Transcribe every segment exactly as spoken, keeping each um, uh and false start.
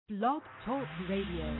Blog Talk Radio.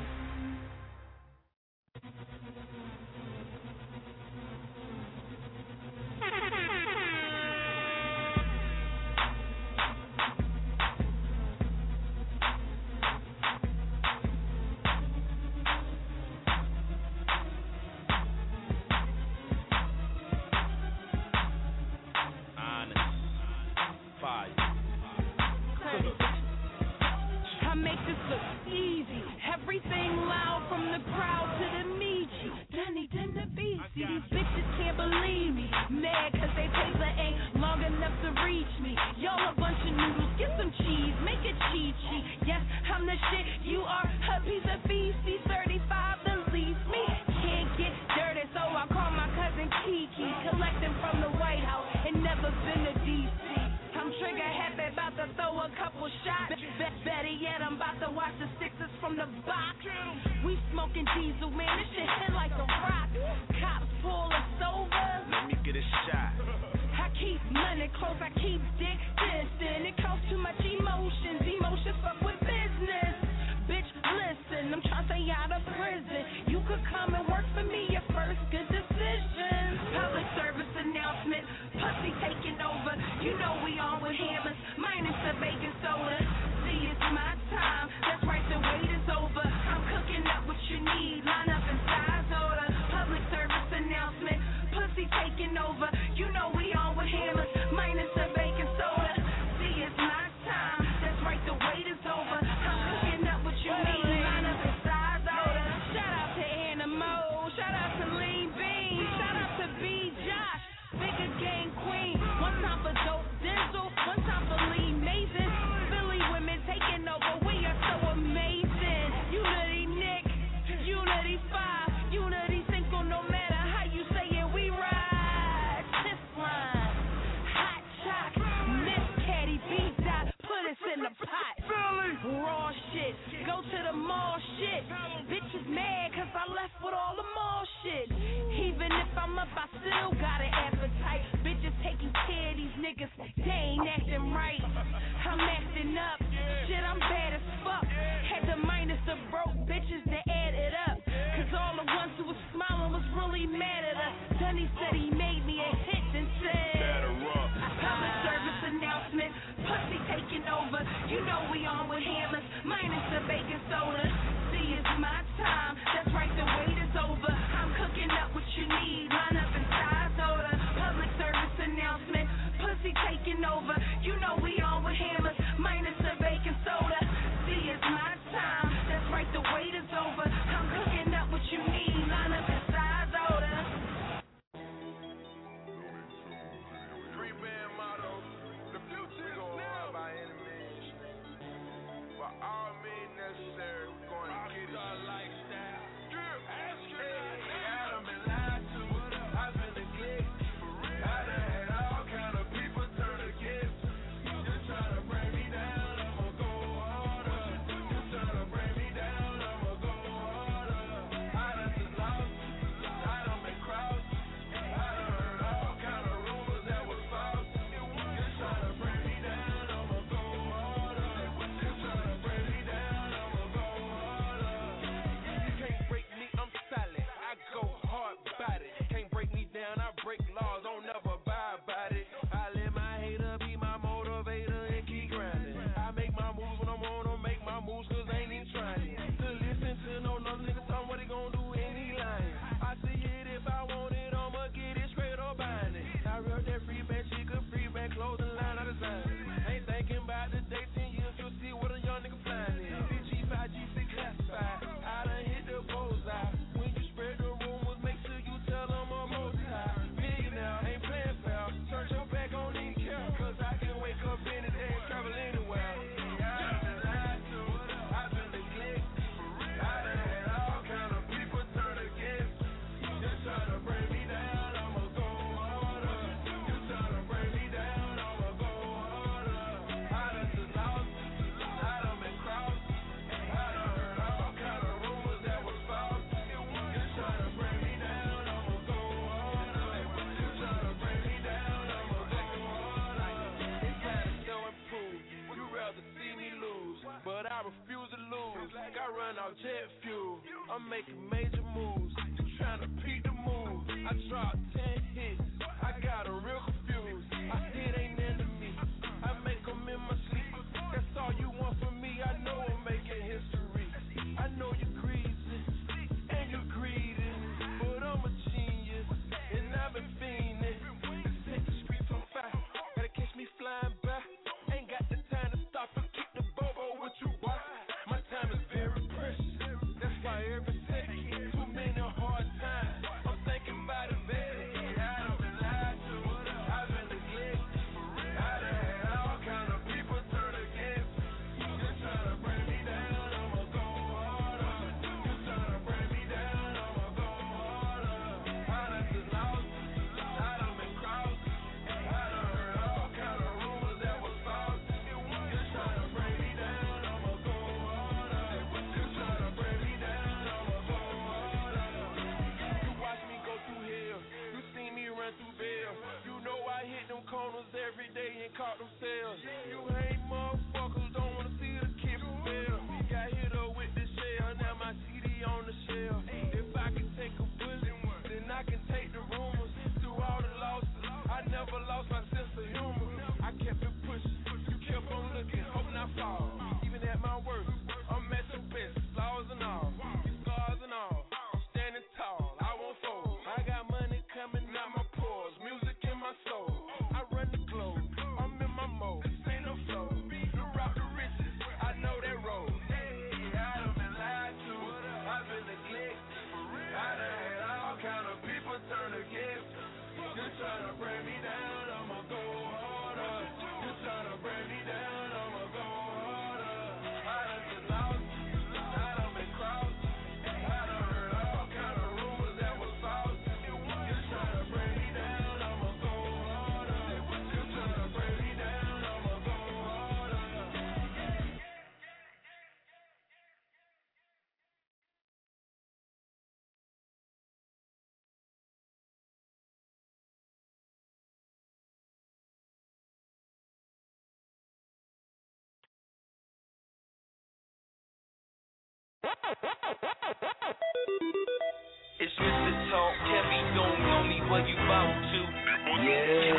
Taking over, you know we on with hammers, minus the baking soda. I run out jet fuel. I'm making major moves. You tryna peek the move. I dropped ten hits. I got a real confused. I see it ain't into me. I make them in my sleep. That's all you want from me. I know I'm making history. I know you greasy and you greedy, but I'm a genius and I've been fiending. Set the streets on fire. Gotta catch me flying by. Ain't got the time to stop and keep the bobo with you, boy. My time is very precious. That's why every second, too many hard times. I'm thinking about it, baby. I done been lied to. I've been neglected. I done had all kind of people turn against me. You tryna bring me down, I'ma go harder. You tryna bring me down, I'ma go harder. I done just lost. I done been crossed. I done heard all kind of rumors that was false. You tryna bring me down, I'ma go harder. You tryna bring me down, I'ma go harder. You watch me go through hell. You see me run through bail. You know I hit them corners every day and caught them sales. You hate motherfuckers, don't wanna see the kid fail. Got hit up with the shell, now my C D on the shelf. If I can take a bullet, then I can take the rumors. Through all the losses, I never lost my sense of humor. I kept it pushing, you kept on looking, hoping I fall. Even at my worst, I'm at your best, flaws and all, scars and all. I'm standing tall, I won't fold. I got money coming out my pores, music in my soul. I run the globe, I'm in my mode, ain't no flow. You rock the riches, I know that road. I done been lied to, I've been neglected. I done had all kind of people turn against me. You tryna bring me down, I'ma go harder. You tryna bring me down, I'ma go harder. I done just lost, I done been crossed. I done heard all kind of rumors that was false. You tryna bring me down, I'ma go harder. You tryna bring me down, I'ma go harder. It's Mister Talk, Kevin, don't know me, but you bout to. Yeah.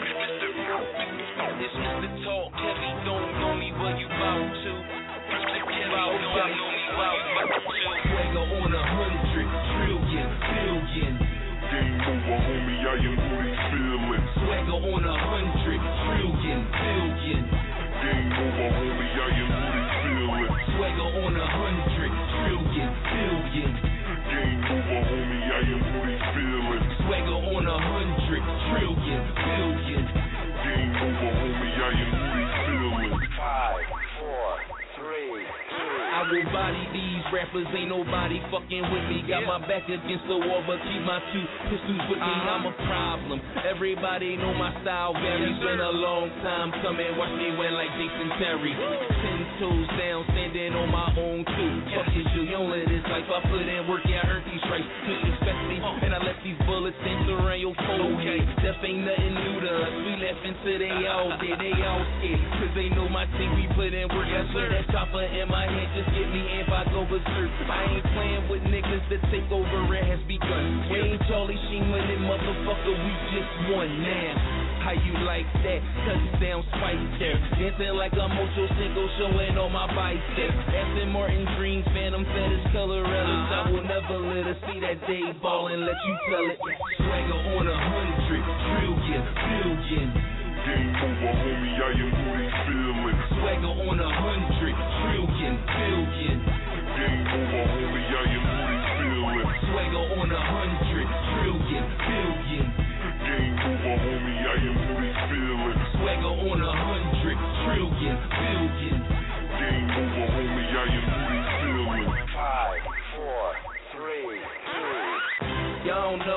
It's Mister Talk, Kevin, don't know me, but you bout to. Mister Kevin, don't know me, bout to. Swagger on a hundred trillion billion. Game over, homie, I am who they feelin'. Swagger on a hundred trillion billion. Game over, homie, I am who they feelin'. Swagger on a hundred trillion billion. Game over, homie, I am who they feelin'. Swagger on a hundred trillion billion. Game over, homie, I am who they feelin'. Five, four, three, two. I will body these rappers, ain't nobody fucking with me. Got my back against the wall, but keep my two pistols with me. I'm a problem. Everybody know my style varies. Been a long time coming, watch me win like Jason Terry. Ten toes down, standing on my own two. Fuck it, you don't let this life. I put in work, yeah, I earned these stripes. Disrespect me, and I left these bullets dance around your cold head. Death ain't nothing new to us. We left until they all dead, they all scared. Cause they know my team, we put in work. I swear that chopper in my head just get me in if I go berserk. I ain't playing with niggas that take over, it has begun. We ain't Charlie Sheen winning, motherfucker, we just won now. How you like that? Touchdown Spice there. Dancing like a mojo single, showing all my biceps. Aston Martin dreams, Phantom Fetish, color relics. I will never let her see that day ball and let you tell it. Swagger on a hundred trillion billion. Game over, homie, I am who they feelin'. Swagger on a hundred trillion billion. Game over, homie, I am who they feelin'. Swagger on a hundred trillion billion. Game over, homie, I am who they feelin'. Swagger on a hundred trillion billion. Game over, homie, I am who they feelin'. Five, four, three, two. Y'all don't know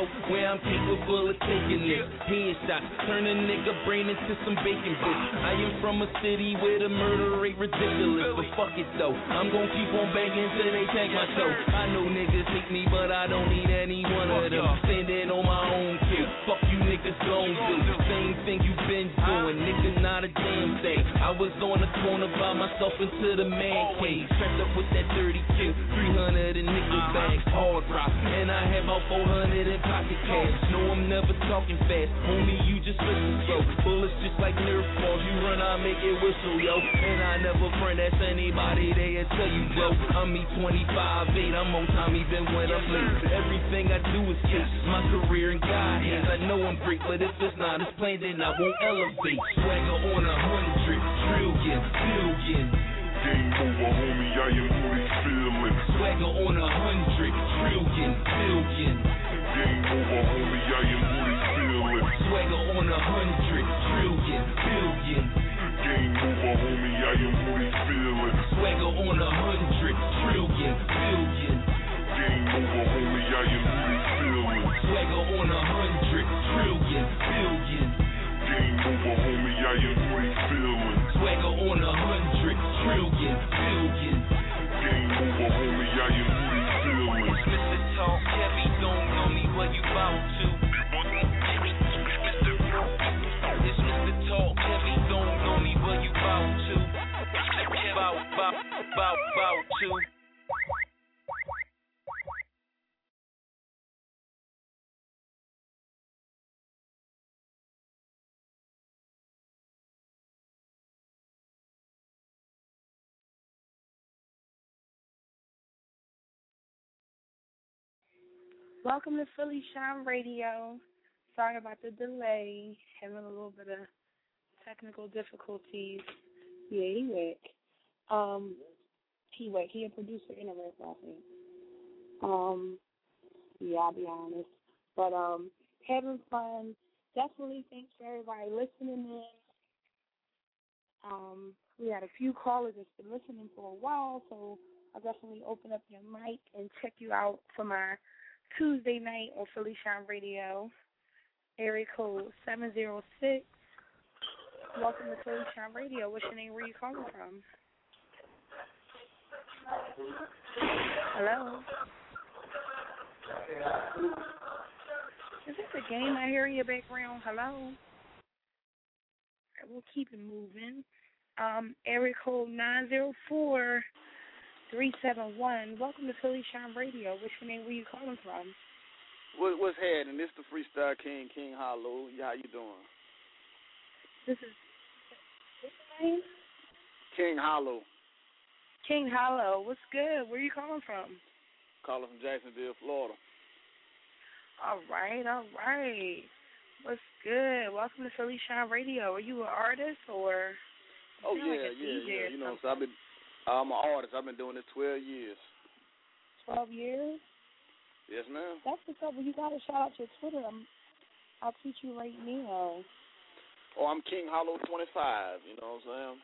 know where I'm capable of taking this. Headshots, turn a nigga brain into some bacon bits. I am from a city where the murder rate ridiculous, but fuck it though, I'm gon' keep on banging till they tank my show. I know niggas hate me, but I don't need any one of them. Standing on my own kick, fuck you niggas gon' do. Same thing you been doing, nigga, not a damn thing. I was on the corner by myself into the man cave, strapped up with that thirty-two, three hundred in nickel bags, hard rock, and I have about four hundred in pocket cash. No, I'm never talking fast, homie, you just listen slow. Bullets just like Nerf balls, you run, I make it whistle, yo. And I never friend that's anybody, they'll tell you, bro. I'm me twenty-five eight, I'm on time even when I'm late. Everything I do is chase my career in God hands. I know I'm great, but if it's not as planned, then I won't elevate. Swagger on a hundred trillion billion. Game over, homie, I am who they feeling. Swagger on a hundred trillion billion. Game over, homie, I am who they feeling. Swagger on a hundred trillion billion. Game over, homie, I am who they feeling. Swagger on a hundred trillion billion. Game over, homie, I am who they feeling. Swagger on a hundred trillion billion. Game over, homie, I am who they feeling. Swagger on a hundred trillion billion. Game over, homie, I am who they feeling. It's Mister Talk Heavy, don't know me, what you bout to? It's Mister Talk Heavy, don't know me, what you bout to? Bout, bout, bout, bout to. Welcome to Philly Shine Radio. Sorry about the delay. Having a little bit of technical difficulties. Yeah, he whack. Um, he whack. He a producer in a rap, I think. Um, yeah, I'll be honest. But um, having fun. Definitely thanks for everybody listening in. Um, we had a few callers that's been listening for a while, so I'll definitely open up your mic and check you out for my Tuesday night on Philly Shine Radio, area code seven zero six. Welcome to Philly Shine Radio. What's your name? Where you calling from? Hello? Is this a game I hear in your background? Hello? All right, we'll keep it moving. Um, area code nine zero four. three seven one. Welcome to Philly Shine Radio. What's your name? Where you calling from? What, what's happening? This the Freestyle King, King Hollow. How you doing? This is, what's your name? King Hollow. King Hollow. What's good? Where you calling from? Calling from Jacksonville, Florida. All right, all right. What's good? Welcome to Philly Shine Radio. Are you an artist or? Oh, yeah, like yeah, yeah. You know, something. so I've been, I'm an artist. I've been doing this twelve years. twelve years? Yes, ma'am. That's what's up. Well, you got to shout out your Twitter. I'm, I'll teach you right now. Oh, I'm King Hollow twenty-five. You know what I'm saying?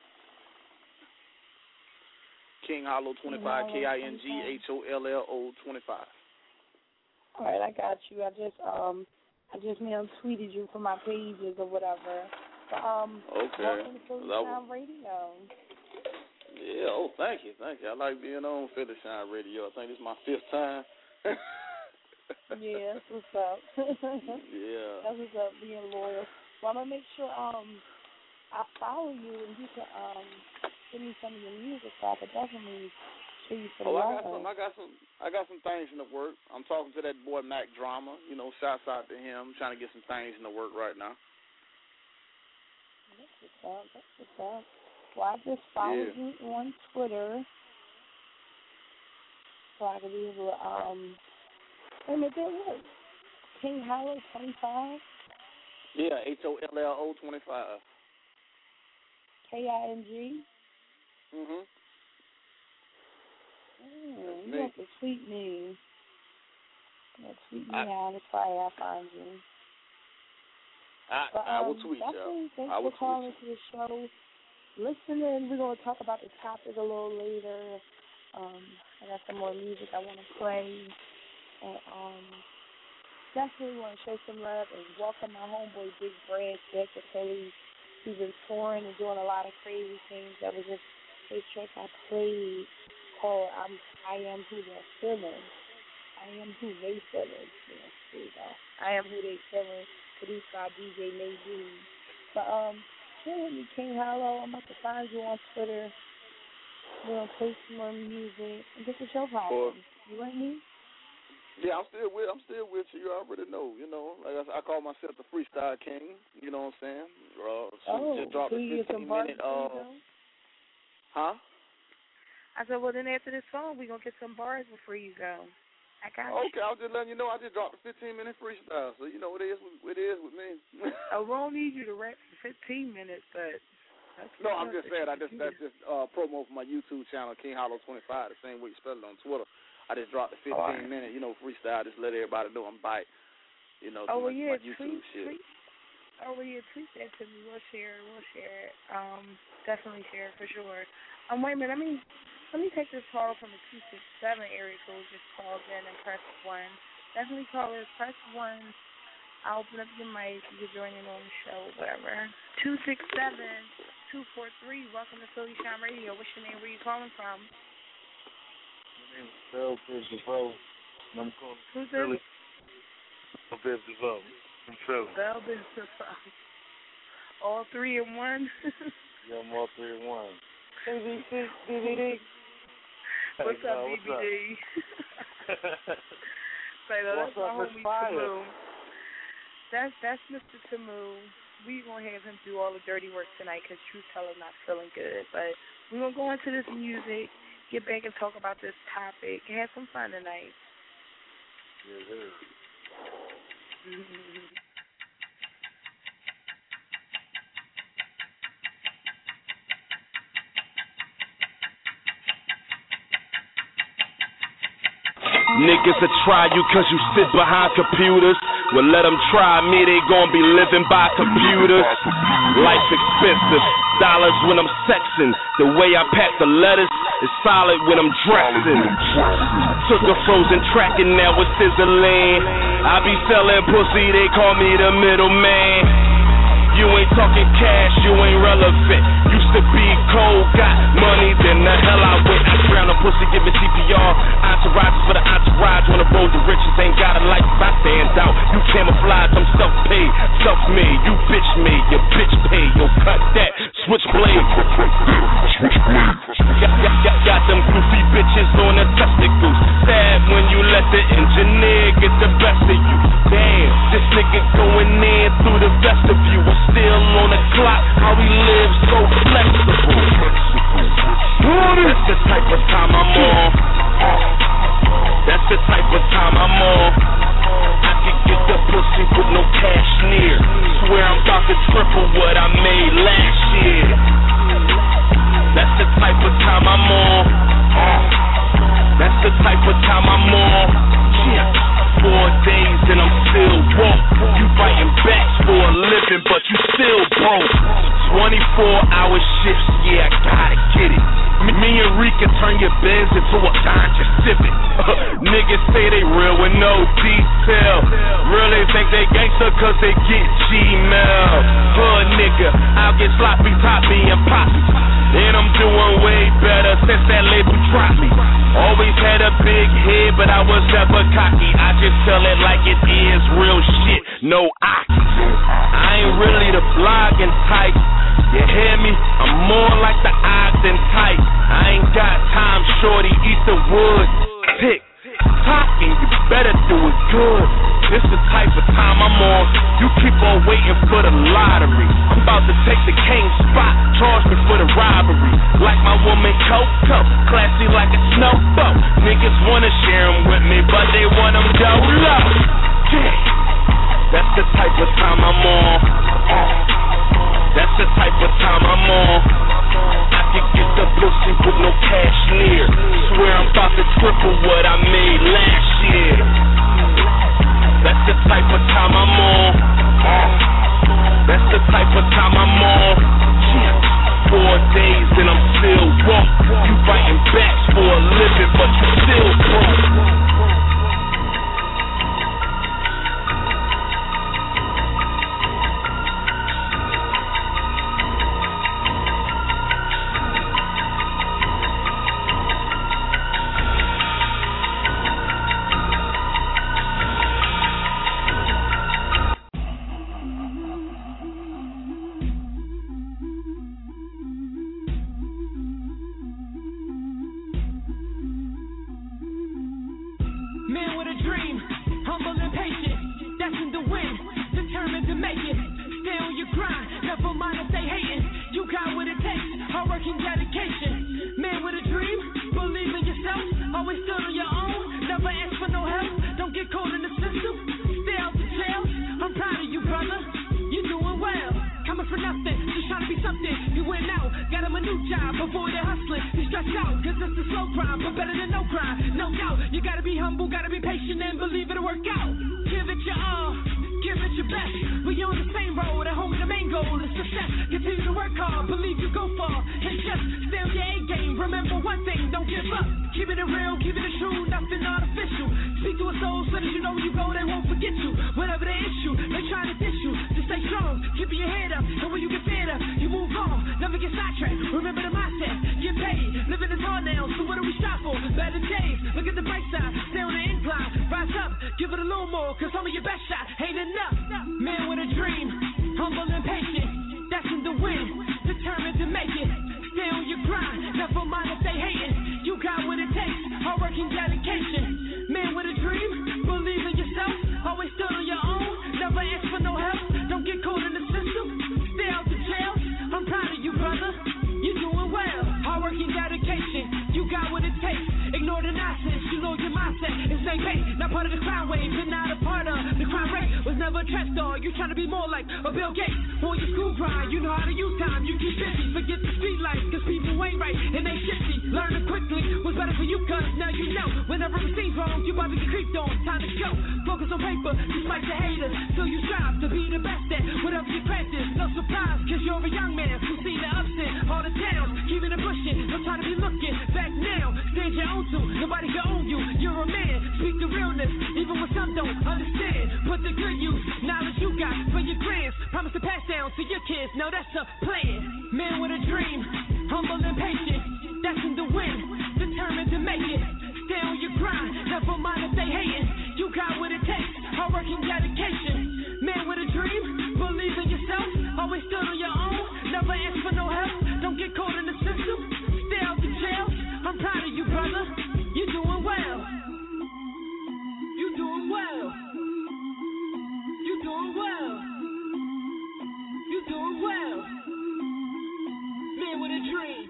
King Hollow twenty-five, K I N G H O L L O twenty-five. All right, I got you. I just um, I just mail tweeted you for my pages or whatever. But, um, okay. Welcome to Philly Shine Radio. Yeah. Oh, thank you, thank you. I like being on Philly Shine Radio. I think this is my fifth time. Yeah, that's what's up. Yeah. That's what's up, being loyal. Well, I'm gonna make sure um, I follow you and you can um, give me some of your music so I could definitely show you some Oh, I love. got some. I got some. I got some things in the work. I'm talking to that boy Mac Drama. You know, shouts out to him. I'm trying to get some things in the work right now. That's what's up. That's what's up. Well, I just followed Yeah. you on Twitter, so I could be able to um. Wait a minute, did it work? King Hollow twenty-five. Yeah, H O L L O twenty-five. K I N G. Mhm. Mm, you me. have to tweet me. You have to tweet me I, out. That's why I find you. I, But, um, I will tweet definitely you. thanks I will for calling tweet to the show. Listening, we're going to talk about the topic a little later. Um, I got some more music I want to play. And, um, definitely want to show some love and welcome my homeboy Big Brad back to Philly. He's been touring and doing a lot of crazy things. That was just a track I played called I'm, I Am Who They're Feeling. I Am Who They Feeling. Yeah, there you go. I Am Who They Feeling. Produced by D J Nadine. But, um, chill with me, King Hollow. I'm about to find you on Twitter. We're going to play some more music and get the show popping. You with me? Yeah, I'm still with. I'm still with you. You already know. You know, like I, I call myself the Freestyle King. You know what I'm saying? Uh, so oh, just dropped a fifteen minute. Uh, huh? I said, well, then after this song, we're gonna get some bars before you go. I got you. Okay, I was just letting you know. I just dropped a fifteen minute freestyle, so you know what it is. What it is with me. I won't need you to rap for fifteen minutes, but. That's no, I'm just saying. I just that's just uh, promo for my YouTube channel, King Hollow twenty-five, the same way you spell it on Twitter. I just dropped a fifteen right. minute, you know, freestyle. Just let everybody know I'm bite. You know, oh, my, well, yeah, my YouTube tweet, shit. Tweet. Oh, well, yeah, tweet that to me. We'll share it. We'll share it. Um, definitely share it for sure. Um, wait a minute. Let me let me take this call from the two six seven area code. Just called in and press one. Definitely call us. Press one. I'll open up your mic. You can join in on the show, whatever. Two six seven two four three. Welcome to Philly Shine Radio. What's your name? Where you calling from? My name is Bell Biz DeVoe, and I'm calling from Who's Philly. Bell Biz DeVoe from Philly. Bell Biz DeVoe. All three in one? Yeah, I'm all three in one. B B D. B B D. What's up, B B D? Say, no, that's my homie Tamu. That's, that's Mister Tamu. We're going to have him do all the dirty work tonight because Truth Teller's not feeling good. But we're going to go into this music, get back and talk about this topic, and have some fun tonight. Yes, sir. Mm-hmm. Niggas that try you cause you sit behind computers. Well, let them try me, they gon' be living by computers. Life's expensive, dollars when I'm sexing. The way I pack the letters is solid when I'm dressing. Took a frozen track and now it's sizzling. I be selling pussy, they call me the middleman. You ain't talking cash, you ain't relevant. Used to be cold, got money, then the hell I went. I drown a pussy, give me C P R. Entourage for the entourage. On the road to riches, ain't got a life if I stand out. You camouflage, I'm self-paid, self-made. You bitch made, your bitch paid. Yo, cut that, switchblade. Switchblade. Got, got, got, got them goofy bitches on the testicles. Sad when you let the engineer get the best of you. Damn, this nigga going in through the vestibule. Still on the clock, how we live so flexible. That's the type of time I'm on. That's the type of time I'm on. I can get the pussy with no cash near. Swear I'm about to triple what I made last year. That's the type of time I'm on. That's the type of time I'm on. Yeah. Four days and I'm still woke. You fighting backs for a living, but you still broke. twenty-four hour shifts, yeah, I gotta get it. Me and Rika turn your Benz into a Dodge Civic. Niggas say they real with no detail. Really think they gangster cause they get Gmail. Hood nigga, I'll get sloppy, toppy, and poppy. And I'm doing way better since that label dropped me. Always had a big head, but I was never cocky. I just tell it like it is, real shit, no oxy. I ain't really the blogging type. You hear me? I'm more like the Ogden type. I ain't got time, shorty, eat the wood. Tick, talking, you better do it good. This the type of time I'm on. You keep on waiting for the lottery. I'm about to take the king spot. Charge me for the robbery. Like my woman Coco, classy like a snowboat. Niggas wanna share them with me, but they want them dolo. Yeah, that's the type of time I'm on. That's the type of time I'm on. I can get the pussy with no cash near. Swear I'm about to triple what I made last year. That's the type of time I'm on. That's the type of time I'm on. Four days and I'm still woke. You fighting backs for a living, but you still broke. Hardworking dedication. Man with a dream, believe in yourself. Always stood on your own, never ask for no help. Don't get caught in the system, stay out the jail. I'm proud of you, brother, you're doing well. Coming for nothing, just trying to be something. You went out, got him a new job, avoid the hustling. He stressed out, cause it's a slow grind, but better than no grind. No doubt, you gotta be humble, gotta be patient, and believe it'll work out. Give it your all, give it your best. We on the same road, at home the main goal is success. Continue to work hard, believe you go far. And just stay on your A game, remember one thing, don't give up. Keeping it real, keeping it true, nothing artificial. Speak to a soul so that you know where you go, they won't forget you. Whatever the issue, they try to diss you. Just stay strong, keep your head up, and when you get fed up, you move on, never get sidetracked. Remember the mindset, get paid, living is hard now, so what do we strive for? Better days, look at the bright side, stay on the incline, rise up, give it a little more, cause some of your best shot ain't enough. Man with a dream, humble and patient, destined to win, determined to make it. Stay on your grind, never mind if they hating. You got what it takes, hard work and dedication. Man with a dream, believe in yourself. Always stood on your own, never ask for no help. Don't get caught in the system, stay out the jail. I'm proud of you, brother, you're doing well. Hard work and dedication, you got what it takes. Ignore the nonsense, you know your mindset is same pace. Not part of the crime wave, but not a part of the crime rate. Was never a trash dog, you trying to be more like a Bill Gates. On your school grind, you know how to use time, you keep busy. Forget the street life, cause people ain't right and they shifty. Learn it quickly, what's better for you, cause now you know. Whenever it seems wrong, you about to get creeped on, time to go. Focus on paper, despite the haters. So you strive to be the best at whatever you practice. No surprise, cause you're a young man who's seen the ups and all the downs. Keeping it pushing, no time to be looking back now. Stand your own to, nobody can own you. You're a man, speak the realness, even when some don't understand. Put the good use, knowledge you got for your grands. Promise to pass down to your kids, now that's a plan. Man with a dream, humble and patient, destined to win, determined to make it. Stay on your grind, never mind if they hating. You got what it takes, hard work and dedication. Man with a dream, believe in yourself. Always stood on your own, never ask for no help. Don't get caught in the system, stay out the jail. I'm proud of you, brother, you're doing well. You're doing well. You're doing well. You're doing well. Man with a dream.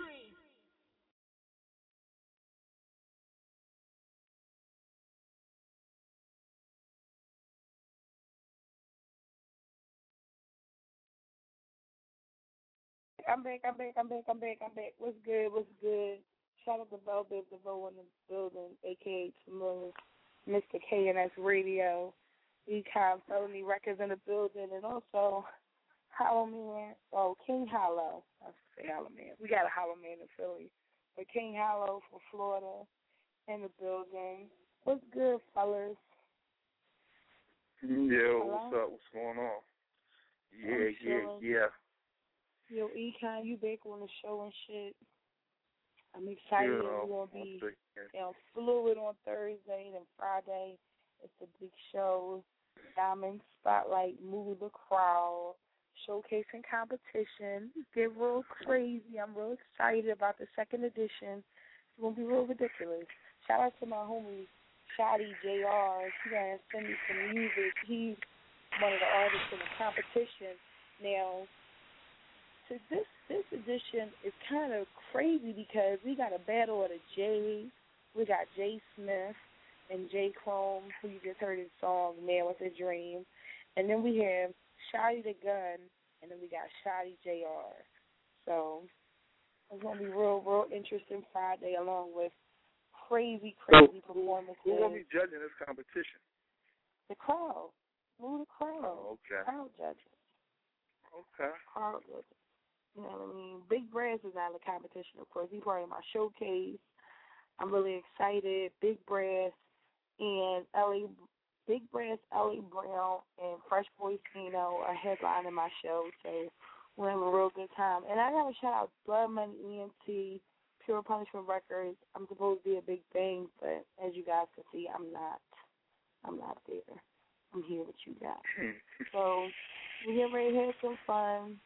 I'm back, I'm back, I'm back, I'm back, I'm back. What's good, what's good? Shout out to Velvet DeVoe in the building, a k a. Tomorrow, Mister K N S Radio, Econ Felony Records in the building, and also Hollow Man, oh, King Hollow. I was going to say Hollow Man. We got a Hollow Man in Philly. But King Hollow from Florida in the building. What's good, fellas? Yo, what's up? What's going on? Yeah, yeah, yeah. Yo, Econ, you back on the show and shit. I'm excited. Yeah, We're going to be you know, fluid on Thursday and Friday. It's a big show. Diamond Spotlight, move the crowd, showcasing competition. Get real crazy. I'm real excited about the second edition. It's going to be real ridiculous. Shout out to my homie, Shotty J R. He's going to send me some music. He's one of the artists in the competition. Now, so this this edition is kind of crazy because we got a battle of the J's. We got Jay Smith and J Chrome, who you just heard his song, Man with a Dream. And then we have Shotty the Gun, and then we got Shotty J R. So it's going to be real, real interesting Friday along with crazy, crazy so, performances. Who will be judging this competition? The crowd. Move the crowd. Oh, okay. Crowd judges. Okay. Crowd judges. You know what I mean? Big Brass is not in the competition, of course. He's part of my showcase. I'm really excited. Big Brass and L A, Big Brass, L A Brown, and Fresh Boys Kino are headlining my show, so we're having a real good time. And I got to shout out Blood Money E N T, Pure Punishment Records. I'm supposed to be a big thing, but as you guys can see, I'm not. I'm not there. I'm here with you guys. So we're getting ready to have some fun.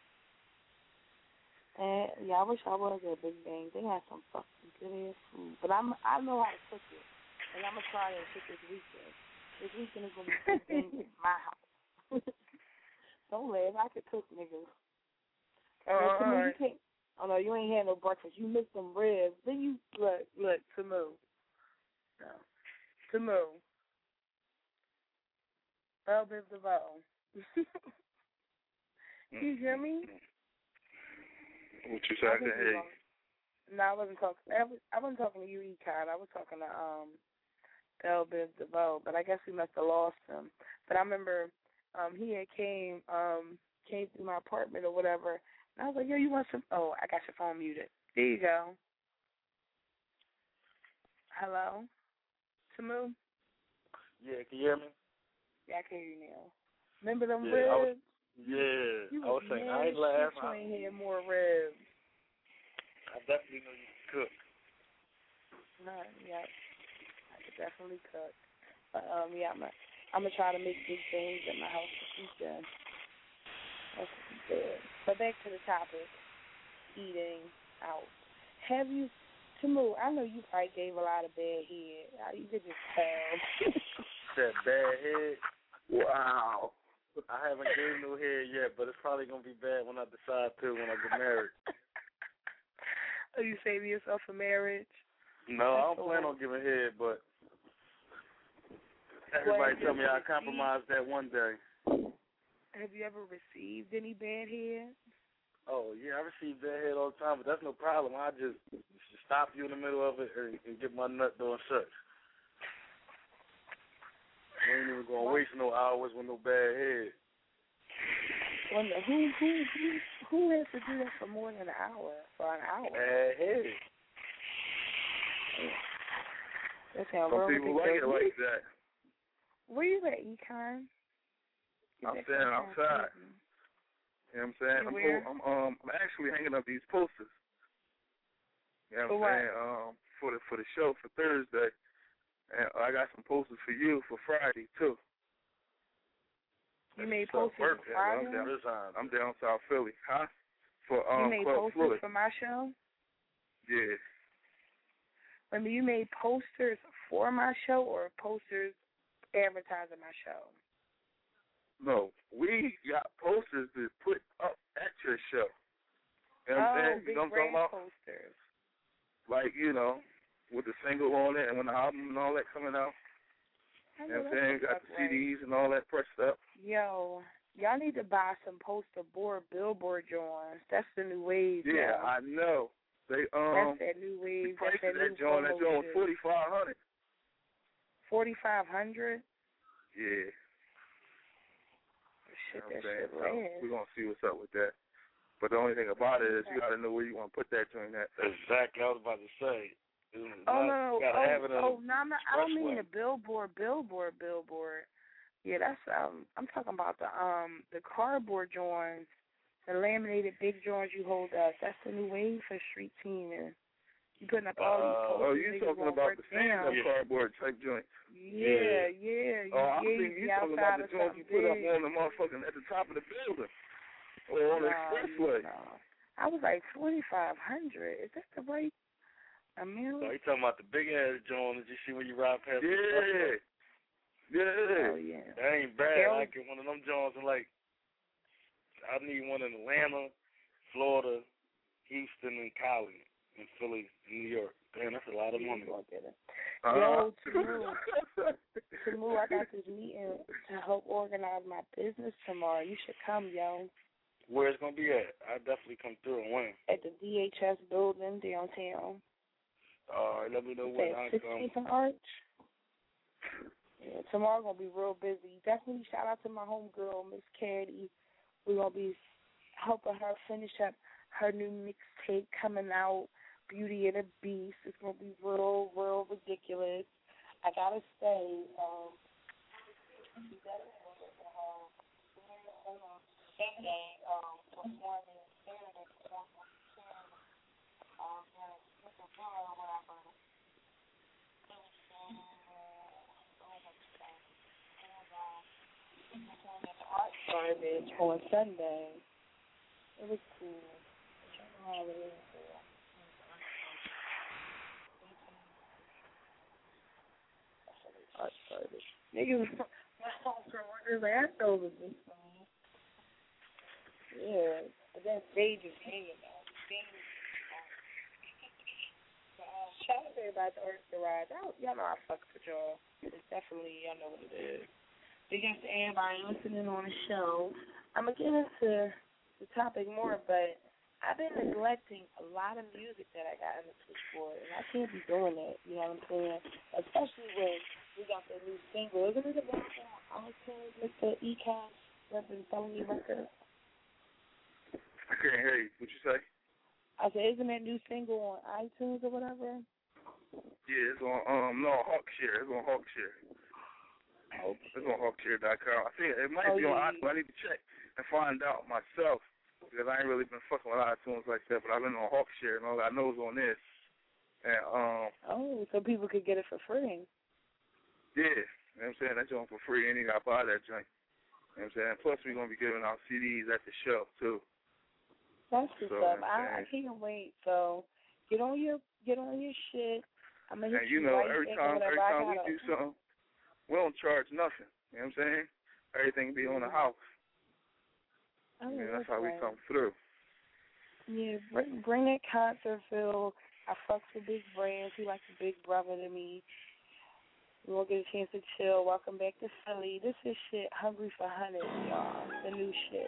And yeah, I wish I was at Big Bang. They had some fucking good ass food, but I'm I know how to cook it, and I'm gonna try it cook this weekend. This weekend is gonna be cooking in my house. Don't laugh, I could cook, niggas. Uh, well, all right. you can't Oh no, you ain't had no breakfast. You missed some ribs. Then you look, look, Tamu. No, Tamu. Bell Biv DeVoe. You hear me? What you said? I can hear you. No, I wasn't talking. I, was, I wasn't talking to you, Econ. I was talking to um, Bell Biv DeVoe. But I guess we must have lost him. But I remember um, he had came um, came through my apartment or whatever. And I was like, yo, you want some? Oh, I got your phone muted. There you go. Hello, Tamu. Yeah, can you hear me? Yeah, I can hear you now. Remember them yeah, ribs? I was, yeah, you I was saying I ain't laugh. You ain't had more ribs. I definitely know you can cook. No, yeah, I could definitely cook. But um, yeah, I'm gonna I'm gonna try to make big things at my house this weekend. That's good. But back to the topic, eating out. Have you, Tamu? I know you probably gave a lot of bad head. You could just tell. That bad head. Wow. I haven't gave no head yet, but it's probably gonna be bad when I decide to when I get married. Are you saving yourself for marriage? No, I don't plan on giving head, but everybody tell me I compromised that one day. Have you ever received any bad head? Oh, yeah, I receive bad head all the time, but that's no problem. I just stop you in the middle of it and, and get my nut doing such. I ain't even going to waste no hours with no bad head. Wonder, who, who, who, who has to do that for more than an hour? For an hour? Bad head. That sounds Some real people like it like that. Where you at, Econ? I'm standing outside. You know what I'm saying? I'm, I'm um I'm actually hanging up these posters. You know what I'm saying? Um for the for the show for Thursday. And I got some posters for you for Friday too. You made posters for Friday? I'm down, I'm down South Philly. Huh? For um You made Club posters Floyd. for my show? Yeah. I mean, you made posters for my show or posters advertising my show? No, we got posters to put up at your show. You know what oh, I'm saying? big You know what I'm talking about? Posters. Like, you know, with the single on it and when the album and all that coming out. I You know know what I'm saying? Got the right. C Ds and all that pressed up. Yo, y'all need to buy some poster board billboard joints. That's the new wave. Yeah, yo. I know. They um. That's that new wave. The price That's that of that joint, that joint was forty five hundred. Forty five hundred. Yeah. Shit, you know that shit so lands. we're gonna see what's up with that. But the only thing about it is you gotta know where you want to put that joint at. Exactly, I was about to say. Oh no! Gotta Oh, have it oh no! I'm not, I don't mean way. the billboard, billboard, billboard. Yeah, that's um. I'm talking about the um the cardboard joints, the laminated big joints you hold up. That's the new wave for street teaming. You putting up all these posters. Oh, you talking about the stand-up yeah. cardboard type joint? Yeah, yeah. You oh, I yeah, think you talking about the joints you put up on the motherfucking at the top of the building or on no, the expressway. No. I was like twenty five hundred. Is that the right? I mean, so you talking about the big ass joint that you see when you ride past? Yeah, the yeah. Oh yeah. That ain't bad. Yeah. I get one of them joints and like, I need one in Atlanta, Florida, Houston, and Cali, and Philly, New York. Damn, that's a lot of money. Uh-huh. Yo, Tamu, Tamu, I got this meeting to help organize my business tomorrow. You should come, yo. Where it's gonna be at? I definitely come through and when. At the D H S building downtown. All right, let me know when I come. sixteenth and Arch. Yeah, tomorrow gonna be real busy. Definitely shout out to my homegirl, Miss Caddy. We're gonna be helping her finish up her new mixtape coming out, Beauty and the Beast. It's gonna be real, real ridiculous. I gotta say, um, Sunday, um, performing Saturday, performing um, or whatever. Art garbage on Sunday. It was cool. I don't know how it is. Art garbage. Niggas, my homegirl was like, I know it was this song. Yeah, but that stage is hanging out. Shout out to everybody at the Orchestra Ride. Y'all know I fucks with y'all. It's definitely, y'all know what it is. Big ups to everybody listening on the show. I'm going to get into the topic more, but I've been neglecting a lot of music that I got on the Switchboard, and I can't be doing that, you know what I'm saying? Especially when we got the new single. Isn't it about on iTunes, Mister E-Cash, repping Felony Records? I can't hear you. What you say? I said, isn't that new single on iTunes or whatever? Yeah, it's on, um, no, Hawkshare. It's on Hawkshare. Okay. It's on Hawkshare dot com. I think it might oh, be on yeah. iTunes. I need to check and find out myself because I ain't really been fucking with iTunes like that, but I've been on Hawkshare and all I know is on this. And, um, oh, so people could get it for free. Yeah, you know what I'm saying? That's on for free. Ain't got to buy that joint. You know what I'm saying? Plus, we're going to be giving out C Ds at the show, too. That's what's so, up. I, I can't wait. So, get on your get on your shit. I'm gonna hit and you know, right every time every time we do something, we don't charge nothing. You know what I'm saying? Everything be on the house. Oh, yeah, that's that's how right. we come through. Yeah, bring, bring that concert feel. I fucks with Big Brands. He like a big brother to me. We won't get a chance to chill. Welcome back to Philly. This is shit Hungry for Honey, y'all. The new shit.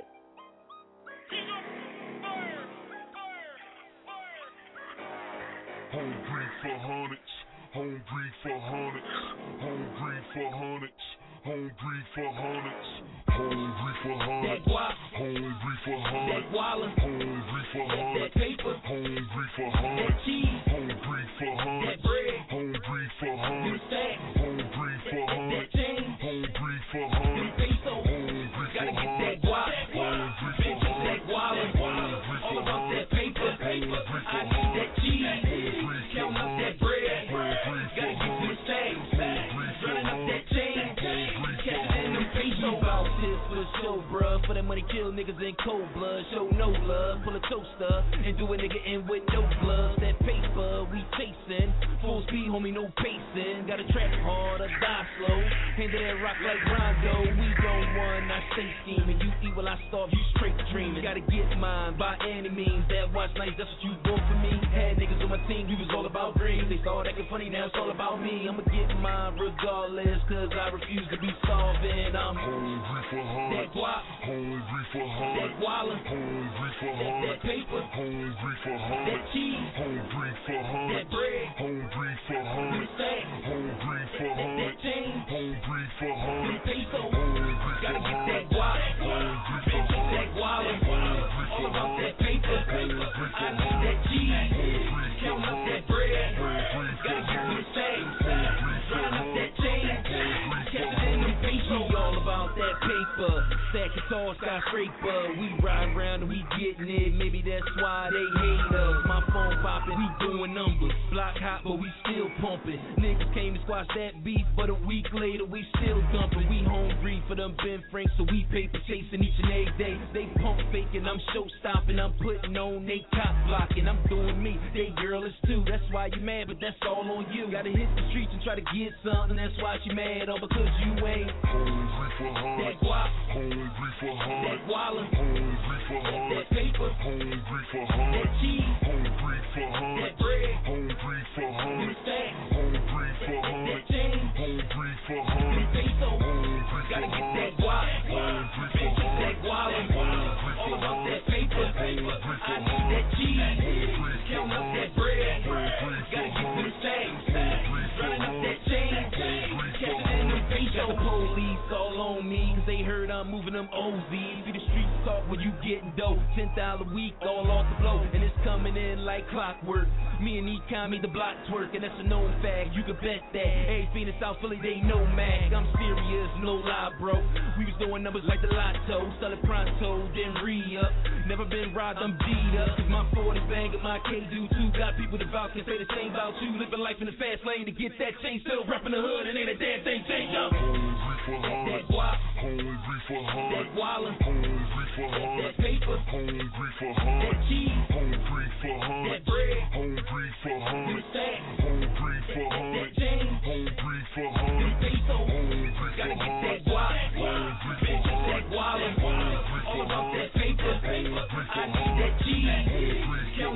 Hungry for hundreds, hungry for hundreds, hungry for hundreds, hungry for hundreds, hungry for hundreds, hungry for hundreds, hungry for hundreds, hungry for hundreds, hungry for hundreds, hungry for hundreds, hungry for hundreds, hungry for hundreds, hungry for hundreds, gotta get that guap, hungry for hundreds, hungry for hundreds, paper, paper, I need that cheese. Count up that bread, gotta get to the stage, running up that chain, catching them pesos. About this for the show, bruh, for that money kill niggas in cold blood, show no love, pull a toaster, and do a nigga in with no gloves, that paper we chasing, full speed homie no pacing, gotta trap hard or die slow, handle that rock like Rondo, we don't run, I stay scheming, you eat while I starve, you straight dreaming, gotta get mine by any means, that watch nights, that's what you bought for me, had niggas on my team, we was all about dreams, they started acting funny, now it's all about me, I'ma get mine regardless, cause I refuse to be solving, I'm hungry for hundreds, hungry for hundreds, that wallet, hungry for that, that hundreds, paper, hungry for that hundreds, cheese, hungry for that hundreds, bread, hungry for hundreds, that, hungry for that, that hundreds, chain, hungry for hundreds, pesos, hungry gotta for get that hundreds, guap, hungry for that hundreds, wallet, hungry all for about that hundreds, paper, hungry for I need that hundreds, cheese, hungry for count up that hundreds, bread, hungry for gotta get to the hundreds, stage, hungry for running up that hundreds, chain, hungry for catching them hundreds. pesos, all about that paper, stack it tall, skyscraper, we ride around and we getting it, maybe that's why they hate us, my phone popping, we doing numbers, block hot but we still pumping, niggas came to squash that beef, but a week later we still dumping, we hungry for them Ben Franks, so we paper chasing each and every day, they pump faking, I'm show stopping, I'm putting on, they cop blocking, I'm doing me, they girl is too, that's why you mad, but that's all on you, gotta hit the streets and try to get something, that's why she mad, all because you ain't hungry for that hundreds, guap, hungry for that hundreds, wallet, hungry for that hundreds, paper, hungry for that hundreds, cheese, hungry for that hundreds, bread, hungry for hundreds, that, hungry for that hundreds, chain, hungry for hundreds, pesos, hungry gotta for get that hundreds, guap, hungry for that hundreds, wallet, hungry all for about that hundreds, paper, hungry I for need that hundreds, cheese, hungry for count up that hundreds, bread, hungry for gotta get to the hundreds, stage, hungry for running up that hundreds, chain, hungry for catching them hundreds. pesos, got the police all on me, cause they heard I'm moving them O Zs, see the streets talk when you getting dope, ten thousand a week, all off the blow, and it's coming in like clockwork, me and Econ made the block twerk, and that's a known fact, you can bet that, every fiend in South Philly, they know Mac, I'm serious, no lie bro, we was doing numbers like the lotto, sell it pronto, then re-up, never been robbed, I'm beat up, cause my forty bang and my K do too, got people that vouch can say the same about you, living life in the fast lane to get that change, still repping the hood, and ain't a damn thing change up, Hungry for that hundreds, guap, hungry for that hundreds, wallet, hungry for that hundreds, paper, hungry for that hundreds, cheese, hungry for that hundreds, bread, hungry for hundreds, that, hungry for that hundreds, chain, hungry for hundreds, pesos, hungry gotta for get that hundreds, guap, hungry for that hundreds, wallet, hungry all for about that hundreds, paper, hungry I for need that hundreds, cheese, hungry for count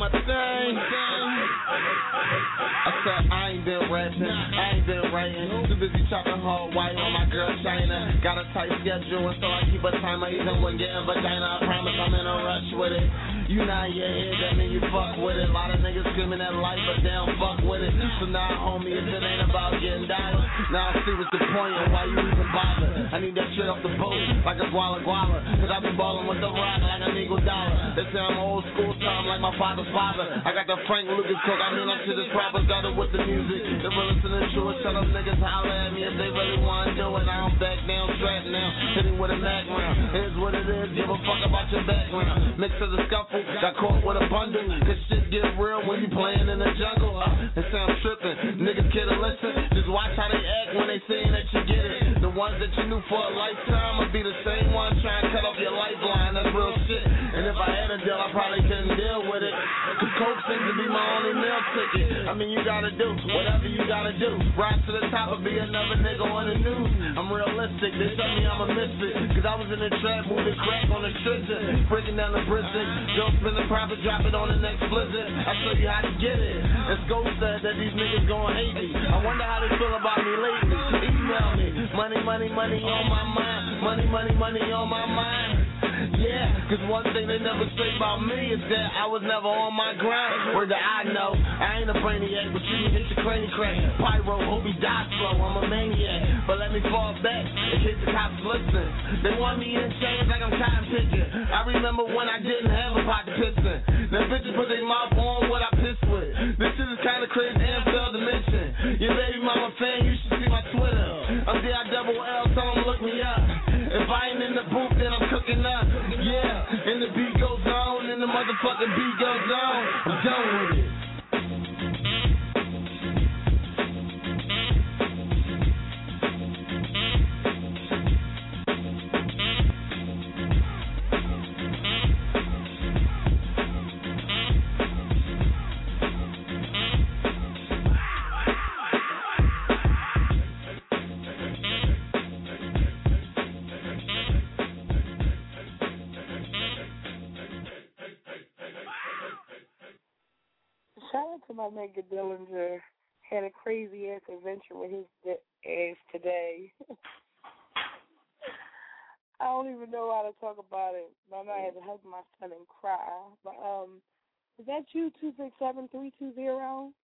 my thing. I said I ain't been rapping, I ain't been writing. Too busy chopping hard white on my girl China. Got a tight schedule and so I keep a timer. Even when getting vagina, I promise I'm in a rush with it. You not your head, that mean you fuck with it. A lot of niggas screaming at life, but they don't fuck with it. So now, homie, if it ain't about getting dollars, now I see what's the point and why you even bother. I need that shit off the boat, like a guala guala. Cause I be ballin' with the rock like a nigga dollar. They say I'm old school time like my father's father. I got the Frank Lucas cook, I mean I'm shit is proper. Got it with the music, the realest and the truest. Tell them niggas holler at me if they really wanna do it. I don't back down, strap now, hitting with a mag round. Here's what it is, give a fuck about your background. Mix of the scuffle, got caught with a bundle. This shit get real when you playin' in the jungle. Uh, they say I'm trippin', niggas care to listen. Just watch how they act when they saying that you get it. The ones that you knew for a lifetime will be the same one trying to cut off your lifeline. That's real shit. And if I had a deal, I probably couldn't deal with it. Cause coke seems to be my only meal ticket. I mean, you gotta do whatever you gotta do. Rise to the top or be another nigga on the news. I'm realistic, they tell me I'm a misfit. Cause I was in the trap, moving crack on the stretcher, breaking down the brisket. Don't spend the profit, drop it on the next blizzard. I show you how to get it. And Scope said that these niggas gon' hate me. I wonder how they feel about me lately. Email me. Money, money, money on my mind. Money, money, money on my mind. Yeah, cause one thing they never say about me is that I was never on my grind. Word that I know, I ain't a brainiac, but you can hit your cranny crack. Pyro, hope he die slow, I'm a maniac. But let me fall back in case the cops listen. They want me in chains like I'm cotton picking. I remember when I didn't have a pot to piss in. Now bitches put their mouth on what I piss with. This shit is kinda crazy and failed to mention. Your baby mama fan, you should see my Twitter. I'm D I double L, tell them look me up. If I ain't in the booth, then I'm cooking up. Yeah, and the beat goes on, and the motherfucking beat goes on. I'm done with it. Shout out to my nigga Dillinger. Had a crazy ass adventure with his ass today. I don't even know how to talk about it. But I had to hug my son and cry. But um, is that you? Two six seven three two zero.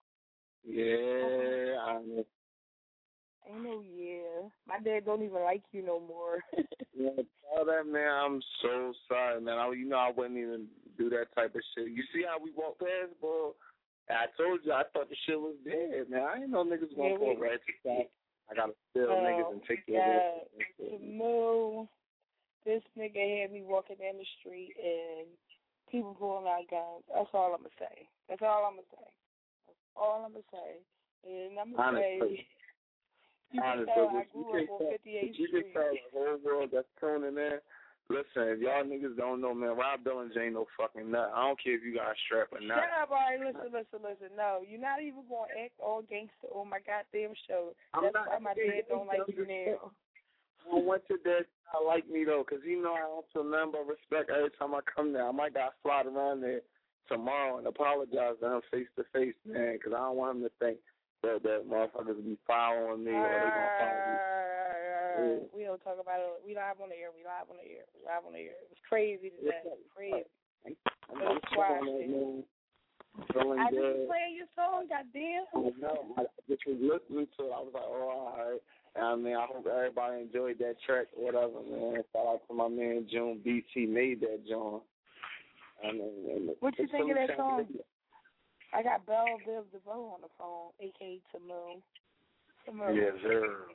Yeah, I know. Ain't no yeah. My dad don't even like you no more. Yeah, tell that man I'm so sorry, man. I, you know I wouldn't even do that type of shit. You see how we walk past, bro? I told you I thought the shit was dead, man. I ain't know niggas gonna pull ratchet back. I gotta steal oh, niggas and take your yeah. Moo, this nigga had me walking down the street and people pulling out guns. That's all I'm gonna say. That's all I'm gonna say. That's all I'm gonna say. And I'm gonna say. You can tell I grew up on fifty-eighth Street. You can tell the whole world that's tuning in. Listen, if y'all niggas don't know, man, Rob Dillinger ain't no fucking nut. I don't care if you got a strap or not. Shut up, all right, listen, listen, listen. No, you're not even going to act all gangster on my goddamn show. I'm That's why my dad don't like you now. I don't want your dad to like me, though, because you know I don't feel nothing but respect every time I come there. I might got to slide around there tomorrow and apologize to him face-to-face, man, because I don't want him to think that, that motherfuckers be following me or they going to follow me. Uh, we don't talk about it. We live on the air. We live on the air. We live on the air. It was crazy today. Crazy. I'm, I'm, I'm man. I just playing your song, goddamn. I know. I just was listening to it. I was like, oh, all right. And I mean, I hope everybody enjoyed that track or whatever, man. Shout out to my man June Beats. He made that, John. I mean, what you think of that song? I got Belle Biv DeVoe on the phone, a k a. Tamu. Tamu. Yes, sir.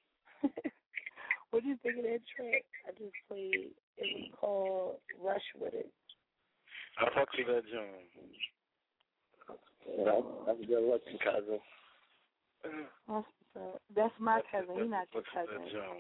What do you think of that track I just played? It was called Rush With It. I fuck with that, John. Yeah, that's a good looking cousin. That's, that's my cousin. He's not your cousin.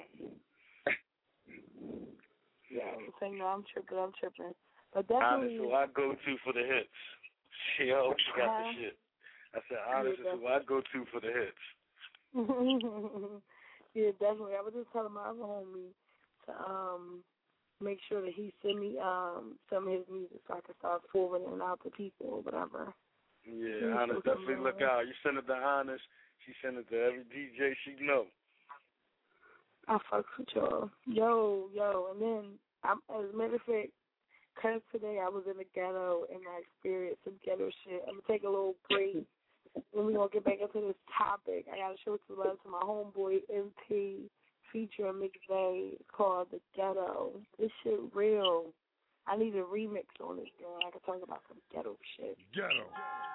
Yeah, I'm saying no, I'm tripping. I'm tripping. But definitely, Honest, who I go to for the hits. She always got uh, the shit. I said, Honest is who I go to for the hits. Yeah, definitely. I was just telling my other homie to um make sure that he send me um some of his music so I can start forwarding it out to people or whatever. Yeah, Honest, definitely look out. You send it to Honest, she send it to every D J she know. I fuck with y'all. Yo, yo, and then, I'm, as a matter of fact, because today I was in the ghetto and I experienced some ghetto shit, I'm going to take a little break. When we're going to get back into this topic, I got to show some love to my homeboy, M P, featuring McVeigh, called The Ghetto. This shit real. I need a remix on this, girl. I can talk about some ghetto shit. Ghetto.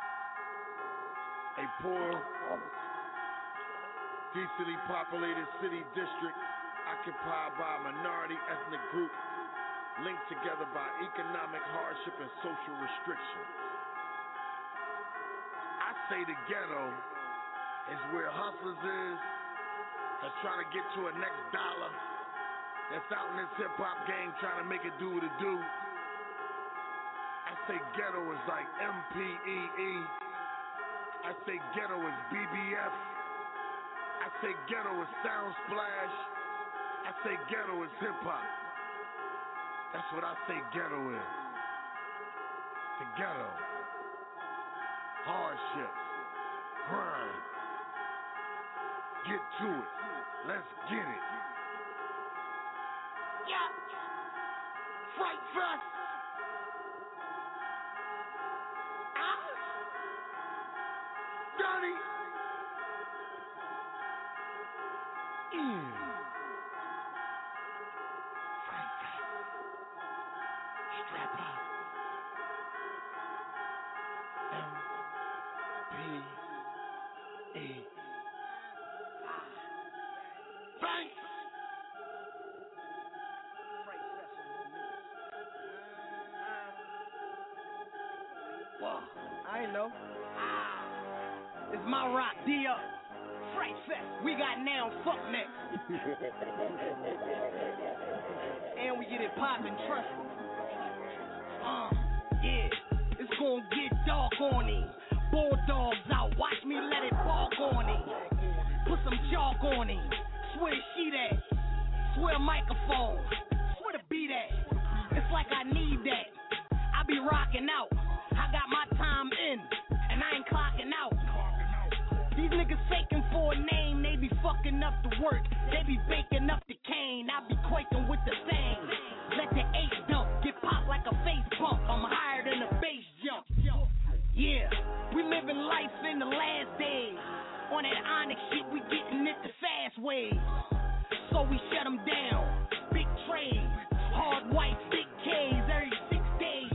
A poor, decently populated city district occupied by a minority ethnic group linked together by economic hardship and social restriction. I say the ghetto is where hustlers is, that's trying to get to a next dollar, that's out in this hip-hop game trying to make it do what it do. I say ghetto is like M P E E. I say ghetto is B B F. I say ghetto is Sound Splash. I say ghetto is hip-hop. That's what I say ghetto is. The ghetto. Hardship. Grind. Get to it. Let's get it. Yeah. Fright Fest. Ah. Donnie. Mm. Fright Fest. Strap up. M P E. Thanks. Whoa, I ain't know. It's my rock, D-Up. Fright Fest, we got now, fuck next. And we get it poppin', trust me. Uh, yeah, it's gonna get dark on him. Bulldogs out, watch me let it bark on him. Put some chalk on him. Swear she that. Swear microphone. Swear to be that. It's like I need that. I be rocking out. I got my time in, and I ain't clocking out. These niggas faking for a name, they be fucking up the work. They be baking up the cane, I be quaking with the thing. Let the ace dump, get popped like a face bump. I'm higher than a bass jump. Yeah, we living life in the last days. On that Onyx shit, we getting it the fast way. So we shut them down. Big trades, hard white, big K's every six days.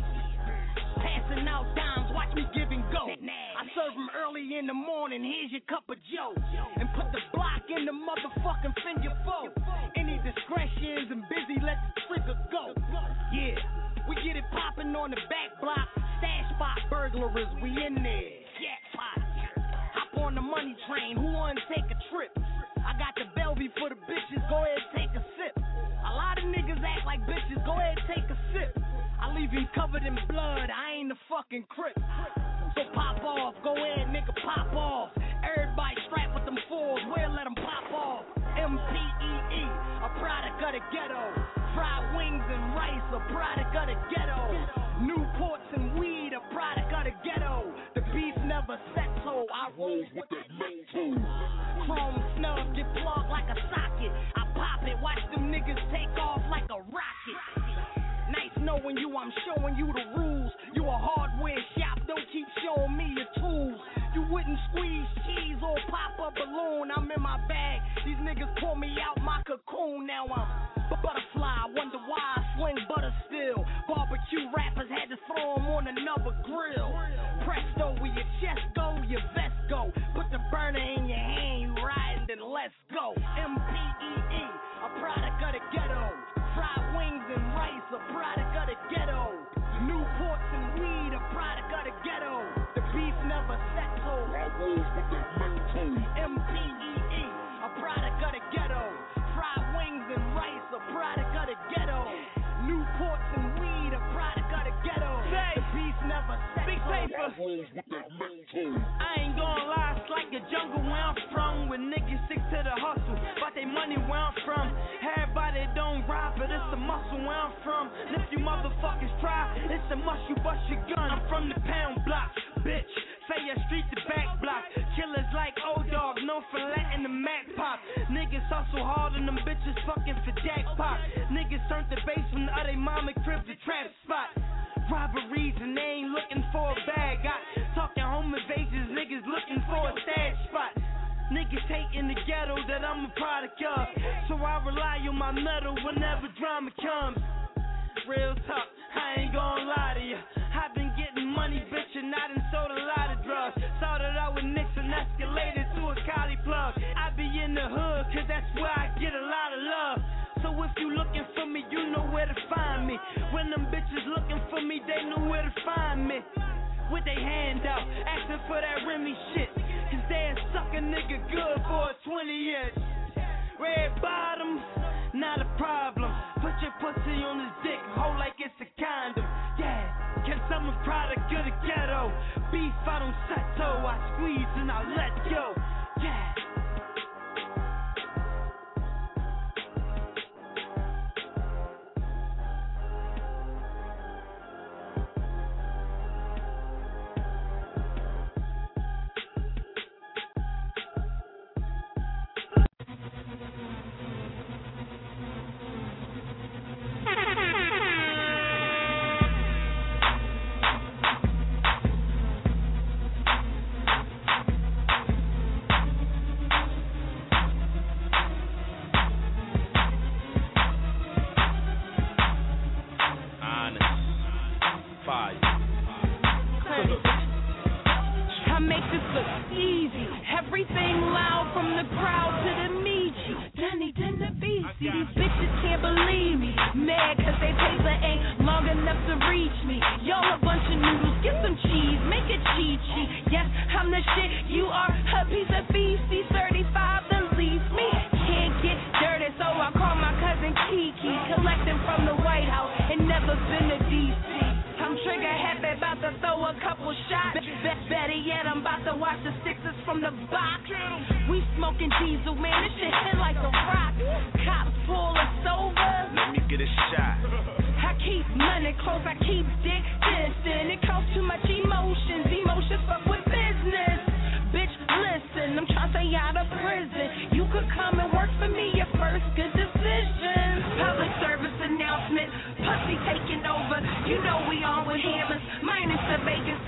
Passing out dimes, watch me give and go. I serve them early in the morning, here's your cup of joe. And put the block in the motherfucking finger foe. Any discretions and busy, let the trigger go. Yeah, we get it popping on the back block. Stash spot burglars, we in there. Jackpot. Hop on the money train, who wanna take a trip? I got the Bellevue for the bitches, go ahead take a sip. A lot of niggas act like bitches, go ahead take a sip. I leave him covered in blood, I ain't a fucking crip. So pop off, go ahead nigga pop off. Everybody strapped with them fours, where let them pop off. M P E E, a product of the ghetto. Fried wings and rice, a product of the ghetto. Newports and weed, a product of the ghetto. The beef never settle, I roll with the low. Chrome snub, get plugged like a socket. I pop it, watch them niggas take off like a rocket. Nice knowing you, I'm showing you the rules. You a hardware shop, don't keep showing me your tools. You wouldn't squeeze cheese or pop a balloon. I'm in my bag, these niggas pull me out my cocoon. Now I'm butterfly, wonder why I swing butter still. Barbecue rappers had to throw them on another grill. Presto, where your chest go, your vest go. Put the burner in your hand, you riding, then let's go. M P E E, a product of the ghetto. Fried wings and rice, a product of the ghetto. Newports and weed, a product of the ghetto. The beef never settle. M P E E, a product of the ghetto. Fried wings and rice, a product of the ghetto. Newports and weed, a product of the ghetto. The beef never settle. over. I ain't gonna lie, it's like a jungle where I'm from, where niggas stick to the hustle, but they money where I'm from. Everybody don't ride, but it's the muscle where I'm from. And if you motherfuckers try, it's a must you bust your gun. I'm from the pound block, bitch. Say your street the back block. Killers like old dog, known for letting the Mac pop. Niggas hustle hard and them bitches fucking for jackpot. Niggas turned the basement of they mama crib to trap spot. Robberies and they ain't looking for a bag. Got talking home invasions, niggas looking for a stash spot. Niggas hating the ghetto that I'm a product of, so I rely on my metal whenever drama comes. Real talk, I ain't gonna lie to you. I've been getting money, bitch, and I done sold a lot of drugs. Started out with nicks and escalated to a collie plug. I be in the hood, cause that's where I get a lot of love. So if you looking for me, you know where to find me. When them bitches looking for me, they know where to find me. With they hand out, asking for that Remy shit. Cause they'll suck a nigga good for a twenty years. Red bottoms, not a problem. Put your pussy on his dick, hold like it's a condom. Yeah, cause I'm a product of the ghetto. Beef, I don't settle, I squeeze and I let go. Yeah. Pussy taking over, you know we on with hammers, minus the Vegas